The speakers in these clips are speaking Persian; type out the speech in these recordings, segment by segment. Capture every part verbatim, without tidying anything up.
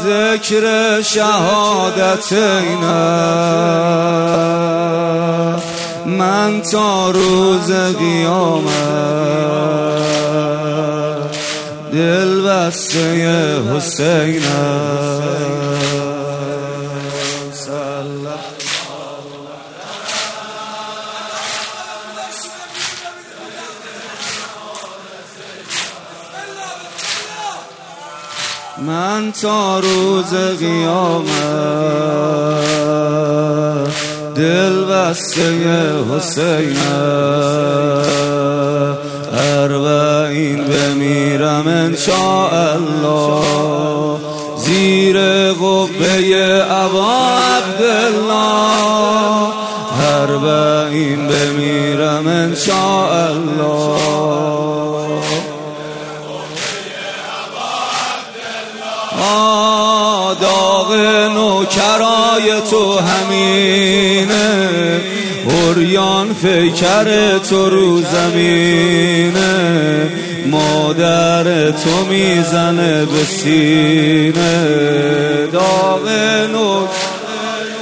ذکر شهادتینه من تا روز قیامت دل بسته حسینه. من تا روز قیامت دل بسته حسینم، اربعین بمیرم انشاءالله زیر قبه ابا عبدالله، اربعین بمیرم انشاءالله. داغ نوکرای تو همینه، عریان پیکر تو رو زمینه، مادر تو میزنه به سینه. داغ نوکرای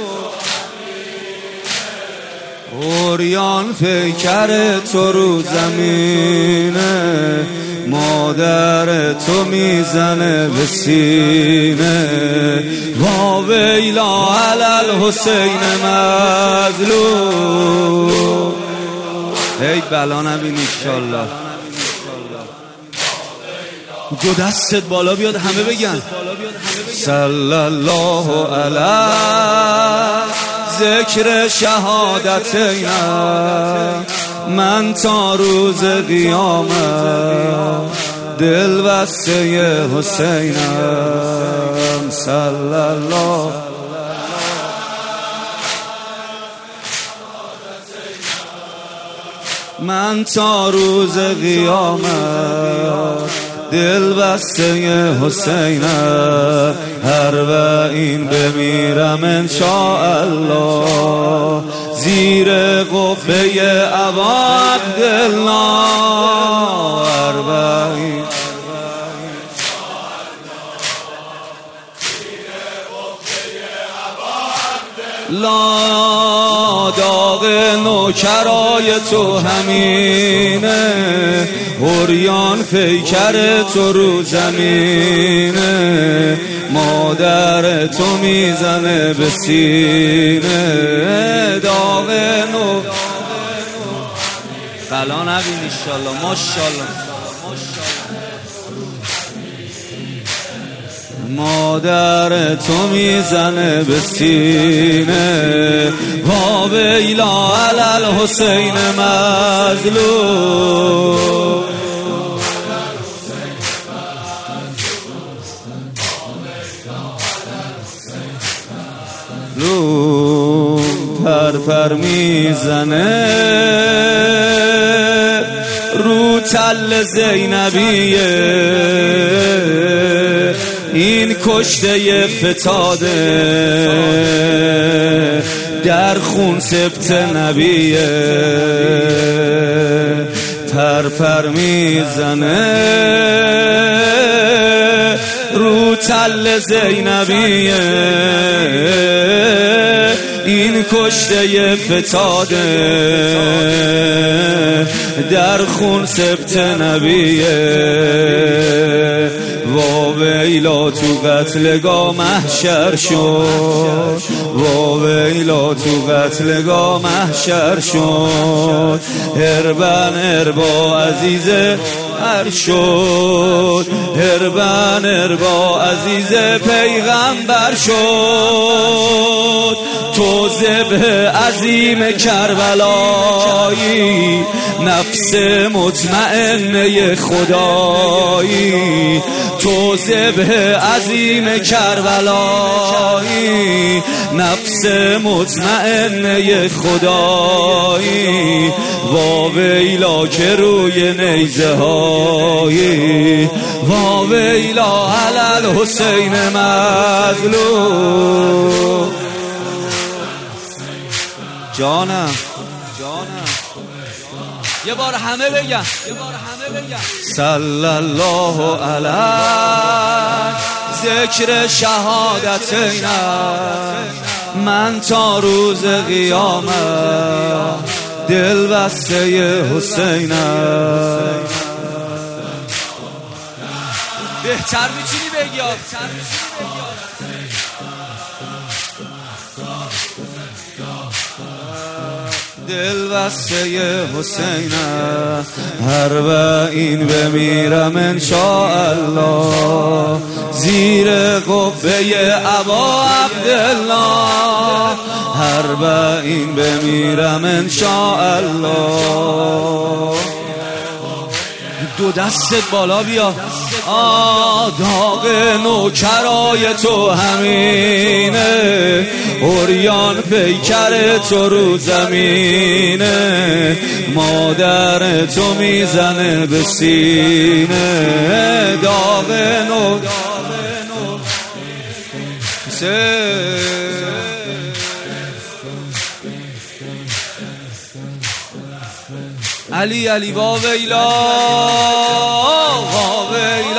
عریان پیکر تو رو زمینه، مادر تو میزنه به سینه. وا ویلا علی الحسین مظلوم. ای بلا نبین انشالله. دو دستت بالا بیاد همه بگن صلی الله علیه. ذکر شهادتینه من تا روز قیامت دل بسته حسینم. صلی الله من تا روز قیامت دل بسته حسینم، اربعین بمیرم انشاءالله زیر قبه ابا عبدالله، اربعین لا. داغ نوکرای تو همینه، عریان پیکر تو رو زمینه، مادر تو میزنه به سینه. داغ نو بلا نبین انشالله. ماشالله مادر تو میزنه به سینه. وا ویلا علی الحسین مظلوم. لوم پر پر میزنه رو تل زینبیه، این کشته فتاده در خون سبت نبیه. پر پر میزنه رو تل زینبیه، این کشته فتاده در خون سبت نبیه. وا ویلا تو قتلگاه محشر شد، وا ویلا تو قتلگاه محشر شد، هربن اربا عزیز هر شد، هربن اربا عزیز پیغمبر شد. تو ذبح عظیم کربلایی، نفس مطمئنه خدایی، تو ذبح عظیم کربلایی، نفس مطمئنه خدایی. وا ویلا که روی نیزه هایی، وا ویلا علی الحسین مظلوم. جانم جانم یه بار همه بگن، یه بار همه بگن صلی الله علیه. ذکر شهادتینه من تا روز قیامت دل بسته حسینم. بهتر میتونی بگی دل بسته حسینم. هر این بمیرم انشاءالله زیر قبه ابا عبدالله. هر این بمیرم انشاءالله. دو دستت بالا بیا. داغ نوکرای تو همینه، عریان پیکر تو رو زمینه، مادر تو میزنه به سینه. داغ نو علی علی واویلا واویلا